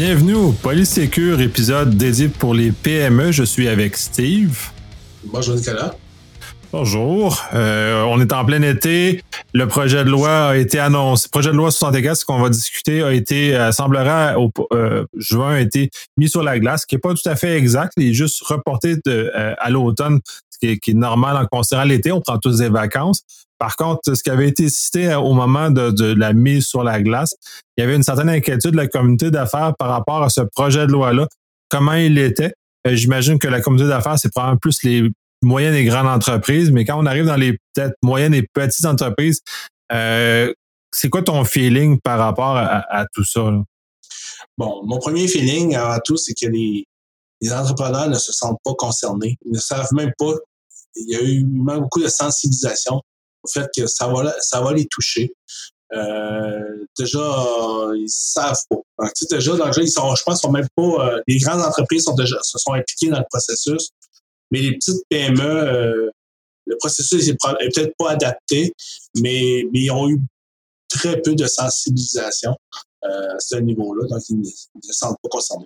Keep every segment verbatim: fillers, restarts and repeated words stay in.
Bienvenue au Polysécure, épisode dédié pour les P M E. Je suis avec Steve. Bonjour Nicolas. Bonjour. Euh, on est en plein été. Le projet de loi a été annoncé. Le projet de loi soixante-quatre, ce qu'on va discuter, a été, euh, semblerait, au euh, juin, a été mis sur la glace, ce qui n'est pas tout à fait exact. Il est juste reporté de, euh, à l'automne, ce qui est, qui est normal en considérant l'été. On prend tous des vacances. Par contre, ce qui avait été cité au moment de, de la mise sur la glace, il y avait une certaine inquiétude de la communauté d'affaires par rapport à ce projet de loi-là, comment il était. Euh, j'imagine que la communauté d'affaires, c'est probablement plus les moyennes et grandes entreprises, mais quand on arrive dans les peut-être moyennes et petites entreprises, euh, c'est quoi ton feeling par rapport à, à tout ça, là? Bon, mon premier feeling avant tout, c'est que les, les entrepreneurs ne se sentent pas concernés. Ils ne savent même pas. Il y a eu même beaucoup de sensibilisation au fait que ça va, ça va les toucher. Euh, déjà, euh, ils savent pas. Donc, tu sais, déjà, donc, ils sont, je pense, sont même pas. Euh, les grandes entreprises sont déjà, se sont impliquées dans le processus. Mais les petites P M E, euh, le processus est peut-être pas adapté, mais, mais ils ont eu très peu de sensibilisation euh, à ce niveau-là, donc ils ne, ils ne se sentent pas concernés.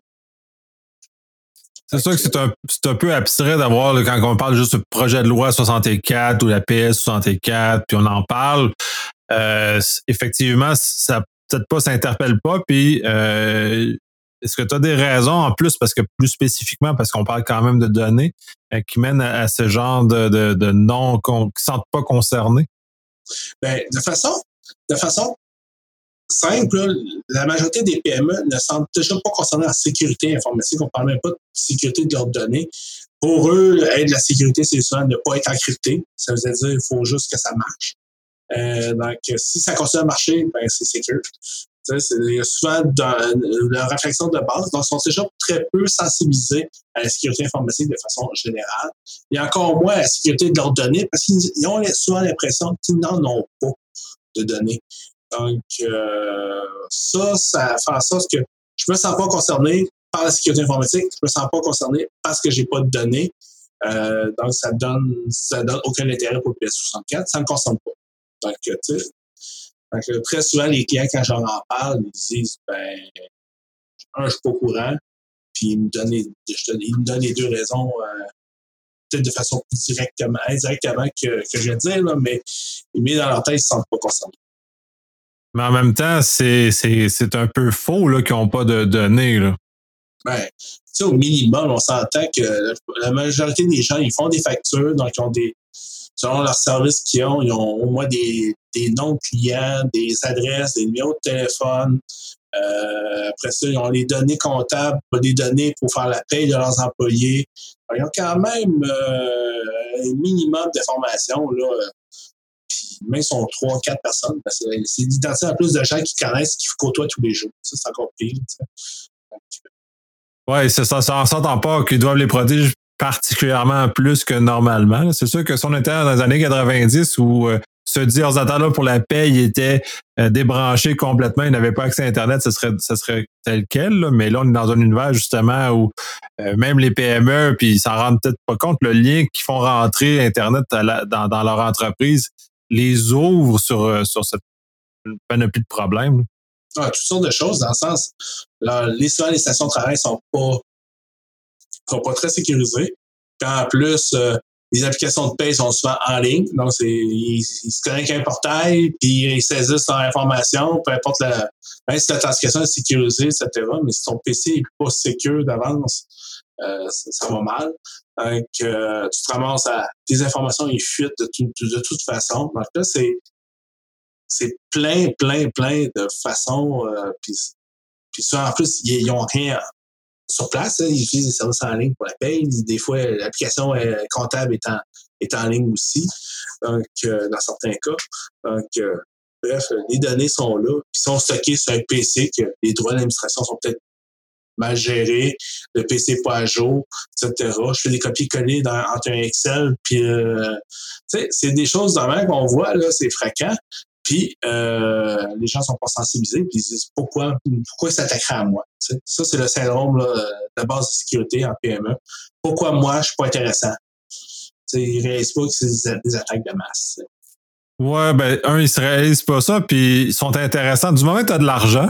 C'est sûr que c'est un, c'est un peu abstrait d'avoir, là, quand on parle juste du projet de loi soixante-quatre ou la P S soixante-quatre, puis on en parle, euh, effectivement, ça peut-être pas s'interpelle pas, puis euh, est-ce que tu as des raisons en plus, parce que plus spécifiquement, parce qu'on parle quand même de données, euh, qui mènent à, à ce genre de, de, de non, qui ne sentent pas concernés? Ben, de façon, de façon simple, là, la majorité des P M E ne sentent déjà pas concernés en sécurité informatique. On ne parle même pas de sécurité de leurs données. Pour eux, être la sécurité, c'est souvent de ne pas être encrypté. Ça veut dire qu'il faut juste que ça marche. Euh, donc, si ça continue à marcher, ben, c'est sécure. C'est souvent dans leur réflexion de base. Donc, ils sont déjà très peu sensibilisés à la sécurité informatique de façon générale. Et encore moins à la sécurité de leurs données parce qu'ils ont souvent l'impression qu'ils n'en ont pas de données. Donc, euh, ça, ça fait en sorte que je me sens pas concerné par la sécurité informatique, je me sens pas concerné parce que j'ai pas de données. Euh, donc, ça donne, ça donne aucun intérêt pour le P S soixante-quatre, ça ne me concerne pas. Donc, tu sais, donc, très souvent, les clients, quand j'en en parle, ils disent, ben, un, je suis pas au courant, puis ils me donnent les, je, ils me donnent les deux raisons, euh, peut-être de façon plus directement, indirectement que, que je vais dire, là, mais, mais dans leur tête, ils ne se sentent pas concernés. Mais en même temps, c'est, c'est, c'est un peu faux là, qu'ils n'ont pas de données, là. Ben, tu sais, au minimum, on s'entend que la majorité des gens, ils font des factures, donc ils ont des, selon leurs services qu'ils ont, ils ont au moins des, des noms de clients, des adresses, des numéros de téléphone. Euh, après ça, ils ont les données comptables, des données pour faire la paye de leurs employés. Alors, ils ont quand même euh, un minimum d'informations, là. Puis même si on sont trois, quatre personnes, parce que c'est d'identifier en plus de gens qui connaissent, qui côtoient tous les jours. Ça, c'est encore pire. Oui, c'est ça, ça en s'entend pas qu'ils doivent les protéger particulièrement plus que normalement. C'est sûr que si on était dans les années quatre-vingt-dix où euh, ce dit ordinateur-là pour la paye était euh, débranché complètement, il n'avait pas accès à Internet, ce serait, ce serait tel quel. Là. Mais là, on est dans un univers justement où euh, même les P M E, puis ils s'en rendent peut-être pas compte, le lien qu'ils font rentrer Internet à la, dans, dans leur entreprise les ouvre sur, sur cette panoplie de problèmes. Ah, toutes sortes de choses, dans le sens, là, les, souvent, les stations de travail ne sont pas, sont pas très sécurisées. Puis en plus, euh, les applications de paie sont souvent en ligne. Donc, c'est, ils, ils se connectent à un portail, puis ils saisissent leur information, peu importe la, même si l'authentification est sécurisée, et cetera. Mais si ton P C n'est pas sécure d'avance, euh, ça, ça va mal. Donc, euh, tu te ramasses à tes informations, ils fuitent de, tout, de, de toute façon. Donc là, c'est, c'est plein, plein, plein de façons. Euh, puis, puis ça, en plus, ils n'ont rien sur place. Hein, ils utilisent des services en ligne pour la paye. Des fois, l'application euh, comptable est en, est en ligne aussi. Donc, euh, dans certains cas. Donc, euh, bref, les données sont là. Puis sont stockées sur un P C que les droits d'administration sont peut-être mal gérés, le P C pas à jour, et cetera. Je fais des copier-coller dans, entre un Excel, puis euh, tu sais, c'est des choses vraiment qu'on voit, là, c'est fréquent. Puis euh, les gens sont pas sensibilisés, puis ils se disent pourquoi, pourquoi ils s'attaqueraient à moi. T'sais? Ça, c'est le syndrome là, de la base de sécurité en P M E. Pourquoi moi, je suis pas intéressant? T'sais, ils réalisent pas que c'est des attaques de masse. T'sais. Ouais, ben, un, ils se réalisent pas ça, puis ils sont intéressants. Du moment que tu as de l'argent,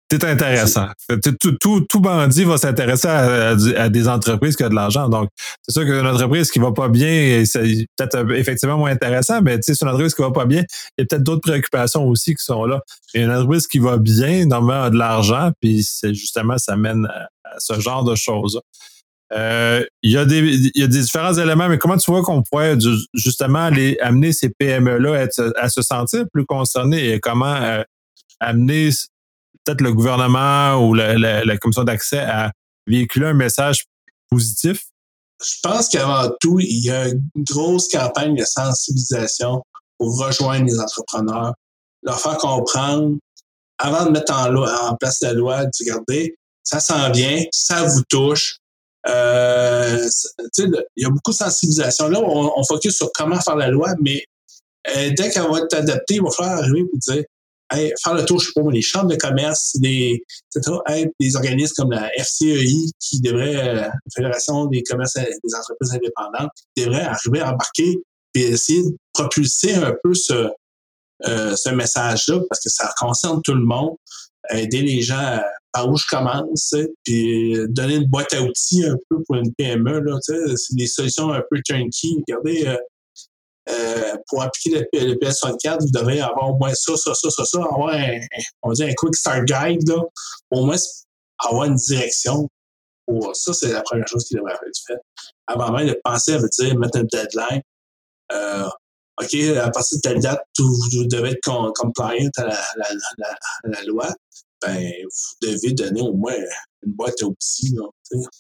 C'est intéressant. Tout, tout, tout bandit va s'intéresser à, à, à des entreprises qui ont de l'argent. Donc, c'est sûr qu'une entreprise qui va pas bien, c'est peut-être effectivement moins intéressant, mais c'est une entreprise qui va pas bien, il y a peut-être d'autres préoccupations aussi qui sont là. Et une entreprise qui va bien, normalement, a de l'argent, puis c'est justement, ça mène à, à ce genre de choses. Euh, il y a des, il y a des différents éléments, mais comment tu vois qu'on pourrait justement aller amener ces P M E-là à, être, à se sentir plus concernés et comment euh, amener peut-être le gouvernement ou la, la, la commission d'accès à véhiculer un message positif? Je pense qu'avant tout, il y a une grosse campagne de sensibilisation pour rejoindre les entrepreneurs, leur faire comprendre, avant de mettre en, loi, en place la loi, de regarder, ça s'en vient, ça vous touche. Euh, il y a beaucoup de sensibilisation. Là, on, on focus sur comment faire la loi, mais euh, dès qu'elle va être adaptée, il va falloir arriver et dire hey, faire le tour, je sais pas, les chambres de commerce, des, et cetera, hey, des organismes comme la F C E I, qui devrait, euh, la Fédération des commerces des entreprises indépendantes, qui devrait arriver à embarquer et essayer de propulser un peu ce, euh, ce message-là, parce que ça concerne tout le monde, aider les gens à, par où je commence, puis donner une boîte à outils un peu pour une P M E, là, c'est des solutions un peu turnkey. Regardez, euh, Euh, pour appliquer le, le P S soixante-quatre, vous devez avoir au moins ça, ça, ça, ça, ça, avoir un, on va dire un quick start guide, là, au moins avoir une direction. Pour ça, c'est la première chose qui devrait être faite. Avant même de penser à dire, mettre un deadline. Euh, OK, à partir de telle date, vous, vous devez être com- compliant à la, la, la, la, la loi. Ben, vous devez donner au moins une boîte à outils, là, tu sais.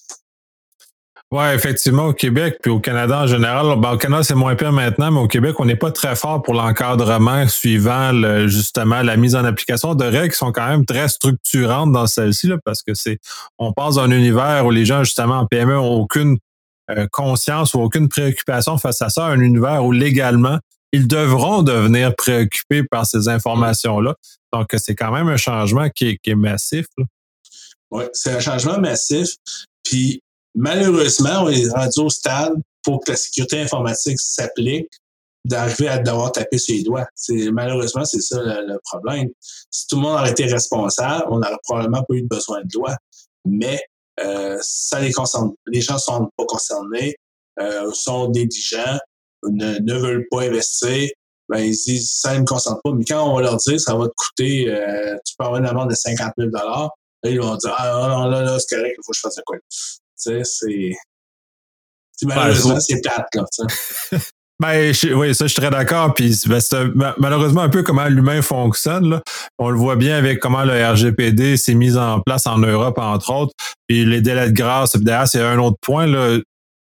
Oui, effectivement, au Québec, puis au Canada en général. Ben, au Canada, c'est moins pire maintenant, mais au Québec, on n'est pas très fort pour l'encadrement suivant le, justement la mise en application de règles qui sont quand même très structurantes dans celle-ci, là, parce que c'est on passe dans un univers où les gens, justement, en P M E, n'ont aucune euh, conscience ou aucune préoccupation face à ça, un univers où légalement, ils devront devenir préoccupés par ces informations-là. Donc, c'est quand même un changement qui est, qui est massif. Oui, c'est un changement massif. Puis, malheureusement, on est rendu au stade pour que la sécurité informatique s'applique, d'arriver à devoir taper sur les doigts. C'est, malheureusement, c'est ça le, le problème. Si tout le monde aurait été responsable, on n'aurait probablement pas eu besoin de loi. Mais euh, ça les concerne. Les gens ne sont pas concernés, euh, sont négligents, ne, ne veulent pas investir. Ben, ils disent, ça ne me concerne pas. Mais quand on va leur dire, ça va te coûter, euh, tu peux avoir une amende de cinquante mille dollars, là, ils vont dire, ah non, là, là, c'est correct, il faut que je fasse de quoi. Tu sais, c'est... c'est malheureusement, ben, c'est plate, là, tu sais. Ben, je, oui, ça, je suis très d'accord. Puis, ben, c'est malheureusement un peu comment l'humain fonctionne, là. On le voit bien avec comment le R G P D s'est mis en place en Europe, entre autres. Puis les délais de grâce, d'ailleurs, c'est un autre point, là.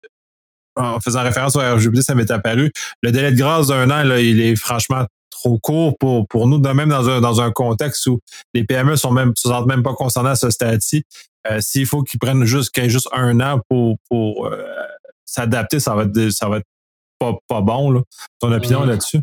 En faisant référence au R G P D, ça m'est apparu. Le délai de grâce d'un an, là, il est franchement trop court pour, pour nous, même dans un, dans un contexte où les P M E sont même, se sentent même pas concernés à ce stade-ci. Euh, s'il faut qu'ils prennent juste, qu'il y ait juste un an pour, pour euh, s'adapter, ça va être, ça va être pas, pas bon, là. Ton opinion mmh. là-dessus?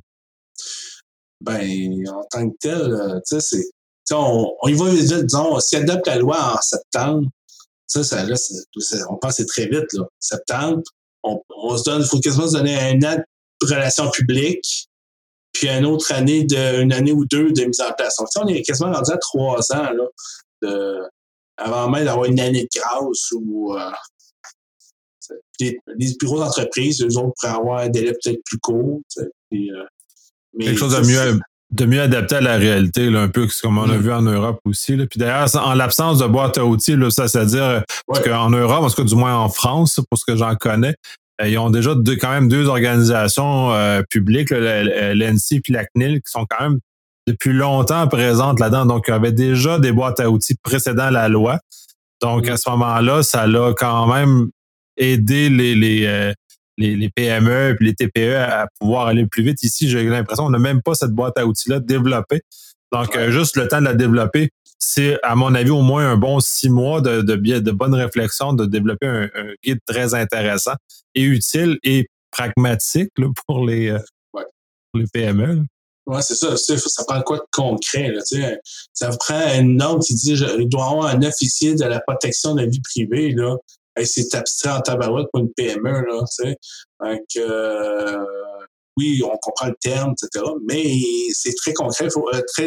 Ben, en tant que tel, euh, tu sais, c'est, on, on y va vite, disons, s'il adopte la loi en septembre, ça, ça là, c'est, c'est, on pense que c'est très vite, là. Septembre, on, on se donne, il faut quasiment se donner un an de relations publiques, puis une autre année, de, une année ou deux de mise en place. Donc, on est quasiment rendu à trois ans, là, de, avant même d'avoir une année de grâce ou, euh, les, les plus grosses entreprises, eux autres pourraient avoir un délai peut-être plus court, puis, euh, mais quelque chose de mieux, de mieux adapté à la réalité, là, un peu comme on a mmh. vu en Europe aussi. Là. Puis d'ailleurs, en l'absence de boîte à outils, là, ça, c'est-à-dire ouais. qu'en Europe, en tout cas du moins en France, pour ce que j'en connais, euh, ils ont déjà deux, quand même deux organisations euh, publiques, l'A N S I et la C N I L, qui sont quand même depuis longtemps présentes là-dedans. Donc, il y avait déjà des boîtes à outils précédant la loi. Donc, mmh. à ce moment-là, ça l'a quand même aidé les... les euh, Les, les P M E et les T P E à, à pouvoir aller plus vite. Ici, j'ai l'impression qu'on n'a même pas cette boîte à outils-là développée. Donc, ouais. euh, juste le temps de la développer, c'est, à mon avis, au moins un bon six mois de, de, de, de bonne réflexion, de développer un, un guide très intéressant et utile et pragmatique là, pour, les, euh, ouais. pour les P M E. Oui, c'est ça. Ça, ça prend quoi de concret? Là, ça vous prend une norme qui dit qu'il doit y avoir un officier de la protection de la vie privée, là. Hey, c'est abstrait en tabarouette pour une P M E, là, tu sais. Donc, euh, oui, on comprend le terme, et cetera, mais c'est très concret, faut, euh, très,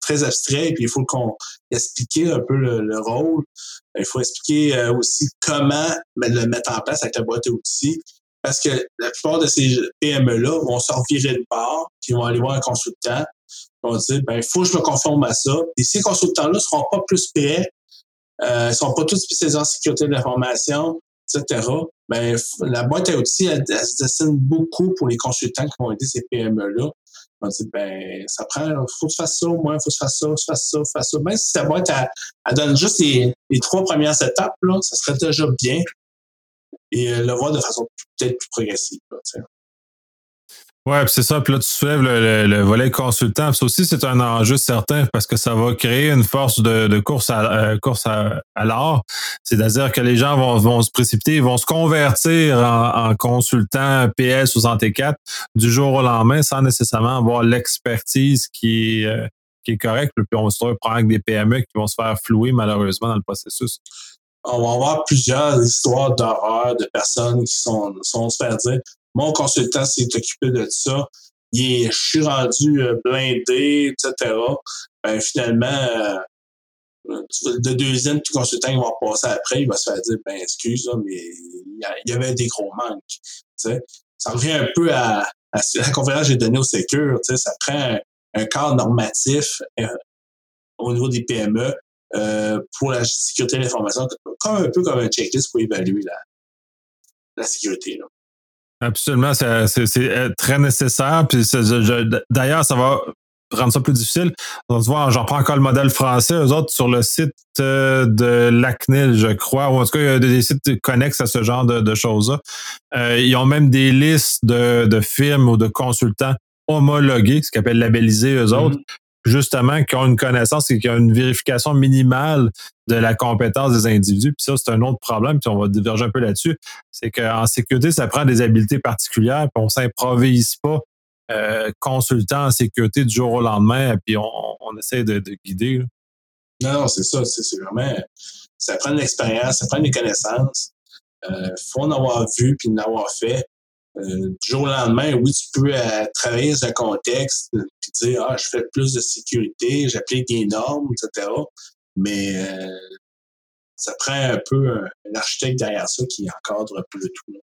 très abstrait, puis il faut qu'on expliquer un peu le, le rôle. Il faut expliquer euh, aussi comment le mettre en place avec la boîte à outils. Parce que la plupart de ces P M E-là vont se revirer de bord, puis vont aller voir un consultant, ils vont dire, ben, il faut que je me conforme à ça. Et ces consultants-là ne seront pas plus prêts, euh, ils ne sont pas tous spécialisés en sécurité de l'information, et cetera. Ben, la boîte à outils, elle, elle se destine beaucoup pour les consultants qui vont aider ces P M E-là. On dit, ben, ça prend, il faut que tu fasses ça, au moins, il faut que tu fasses ça, tu fasses ça, tu fasses ça. Même si ta boîte, elle, elle donne juste les, les trois premières étapes, là, ça serait déjà bien. Et euh, le voir de façon peut-être plus progressive, là, tu sais. Ouais, puis c'est ça. Puis là, tu soulèves le, le, le volet consultant. Puis ça aussi, c'est un enjeu certain parce que ça va créer une force de, de course à, euh, course à, à l'art. C'est-à-dire que les gens vont, vont se précipiter, ils vont se convertir en, en consultant P L soixante-quatre du jour au lendemain sans nécessairement avoir l'expertise qui, euh, qui est correcte. Puis on se retrouve avec des P M E qui vont se faire flouer malheureusement dans le processus. On va avoir plusieurs histoires d'horreur de personnes qui sont, sont se faire dire mon consultant s'est occupé de ça, il est, je suis rendu blindé, et cetera. Ben, finalement, euh, le deuxième consultant qui va passer après, il va se faire dire ben excuse, mais il y avait des gros manques. T'sais. Ça revient un peu à, à la conférence que j'ai donnée au Sécure. Ça prend un, un cadre normatif euh, au niveau des P M E. Euh, pour la sécurité de l'information, comme un peu comme un checklist pour évaluer la, la sécurité. Là. Absolument, c'est, c'est, c'est très nécessaire. Puis c'est, je, d'ailleurs, ça va rendre ça plus difficile. On se voit, j'en prends encore le modèle français. Eux autres, sur le site de l'A C N I L, je crois, ou en tout cas, il y a des sites connexes à ce genre de, de choses-là. Euh, ils ont même des listes de, de firmes ou de consultants homologués, ce qu'ils appellent labellisés, eux mm-hmm. autres, justement, qui ont une connaissance et qui ont une vérification minimale de la compétence des individus. Puis ça, c'est un autre problème, puis on va diverger un peu là-dessus. C'est qu'en sécurité, ça prend des habiletés particulières, puis on s'improvise pas euh, consultant en sécurité du jour au lendemain, puis on, on essaie de, de guider. Là. Non, non, c'est ça. C'est, c'est vraiment... Ça prend de l'expérience, ça prend des connaissances. Il euh, faut en avoir vu puis en avoir fait. Euh, du jour au lendemain, oui, tu peux euh, travailler dans un contexte puis dire « Ah, je fais plus de sécurité, j'applique des normes, et cetera » Mais euh, ça prend un peu un, un architecte derrière ça qui encadre un peu le tout. Là.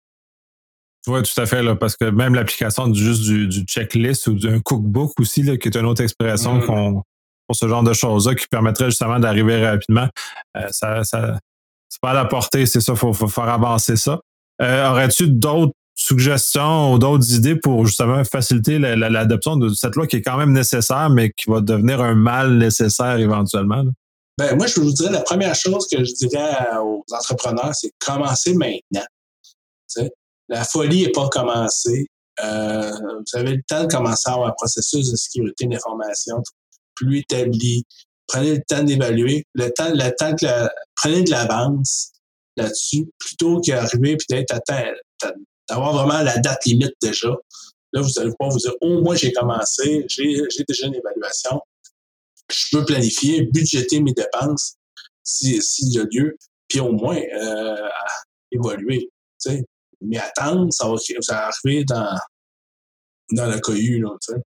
Oui, tout à fait, là, parce que même l'application du, juste du, du checklist ou d'un cookbook aussi, là, qui est une autre expression mmh. qu'on, pour ce genre de choses-là, qui permettrait justement d'arriver rapidement, euh, ça, ça, c'est pas à la portée, c'est ça, il faut, faut faire avancer ça. Euh, aurais-tu d'autres suggestions ou d'autres idées pour justement faciliter la, la, l'adoption de cette loi qui est quand même nécessaire, mais qui va devenir un mal nécessaire éventuellement? Là? Ben, moi, je vous dirais, la première chose que je dirais aux entrepreneurs, c'est commencer maintenant. T'sais, la folie n'est pas commencée. Euh, vous avez le temps de commencer à avoir un processus de sécurité d'information plus établi. Prenez le temps d'évaluer. Le temps, le temps que la, prenez de l'avance là-dessus, plutôt qu'arriver peut-être à d'avoir vraiment la date limite déjà. Là, vous allez pouvoir vous dire, oh, moi, j'ai commencé, j'ai, j'ai déjà une évaluation. Je peux planifier, budgéter mes dépenses s'il si y a lieu, puis au moins euh, évoluer. Tu sais. Mais attendre, ça va, ça va arriver dans, dans la cohue. Là, tu sais.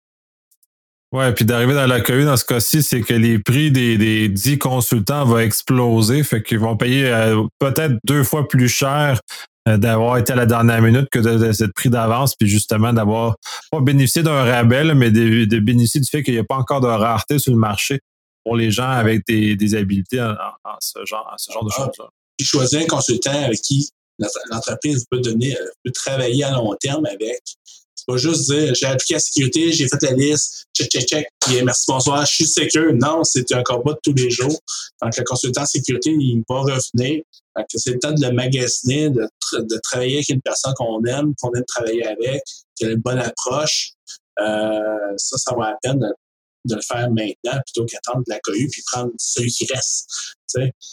Ouais, puis d'arriver dans la cohue, dans ce cas-ci, c'est que les prix des, des dix consultants vont exploser, fait qu'ils vont payer euh, peut-être deux fois plus cher euh, d'avoir été à la dernière minute que de, de ce prix d'avance, puis justement d'avoir pas bénéficié d'un rabais, là, mais de, de bénéficier du fait qu'il n'y a pas encore de rareté sur le marché pour les gens avec des, des habiletés en, en, en ce genre, en ce genre de ah, choses-là. Puis choisir un consultant avec qui l'entreprise peut donner, peut travailler à long terme avec. C'est pas juste dire, j'ai appliqué la sécurité, j'ai fait la liste, check, check, check, puis merci, bonsoir, je suis sécure. Non, c'est un combat de tous les jours. Donc, le consultant en sécurité, il va revenir. Donc, c'est le temps de le magasiner, de, de travailler avec une personne qu'on aime, qu'on aime travailler avec, qui a une bonne approche. Euh, ça, ça vaut la peine de, de le faire maintenant plutôt qu'attendre de la cohue puis prendre celui qui reste. Tu sais.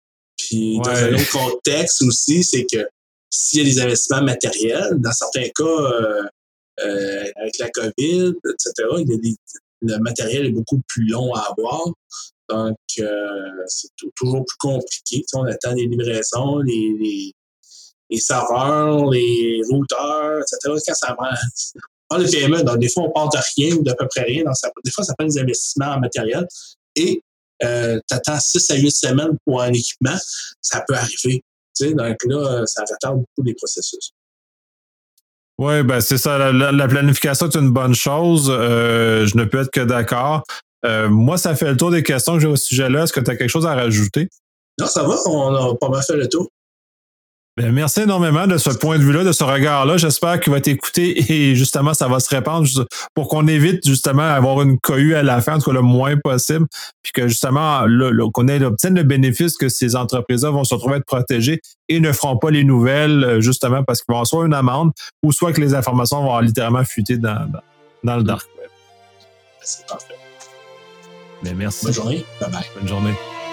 Puis, ouais. Dans un autre contexte aussi, c'est que s'il y a des investissements matériels, dans certains cas, euh, euh, avec la COVID, et cetera, il y a des, le matériel est beaucoup plus long à avoir. Donc, euh, c'est t- toujours plus compliqué. Tu sais, on attend les livraisons, les, les, les serveurs, les routeurs, et cetera. Quand ça prend, Dans les P M E, donc, des fois, on part de rien ou d'à peu près rien. Donc ça, des fois, ça prend des investissements en matériel. Et euh, tu attends six à huit semaines pour un équipement. Ça peut arriver. Tu sais, donc là, ça retarde beaucoup les processus. Oui, ben c'est ça. La, la planification est une bonne chose. Euh, je ne peux être que d'accord. Euh, moi, ça fait le tour des questions que j'ai au sujet-là. Est-ce que tu as quelque chose à rajouter? Non, ça va. On a pas mal fait le tour. Bien, merci énormément de ce point de vue-là, de ce regard-là. J'espère qu'il va être écouté et justement, ça va se répandre pour qu'on évite justement d'avoir une cohue à la fin, en tout cas le moins possible, puis que justement, là, là, qu'on ait, obtienne le bénéfice que ces entreprises-là vont se retrouver être protégées et ne feront pas les nouvelles justement parce qu'ils vont avoir soit une amende ou soit que les informations vont littéralement fuiter dans, dans, dans le dark web. C'est parfait. Bien, merci. Bonne journée. Bye bye. Bonne journée.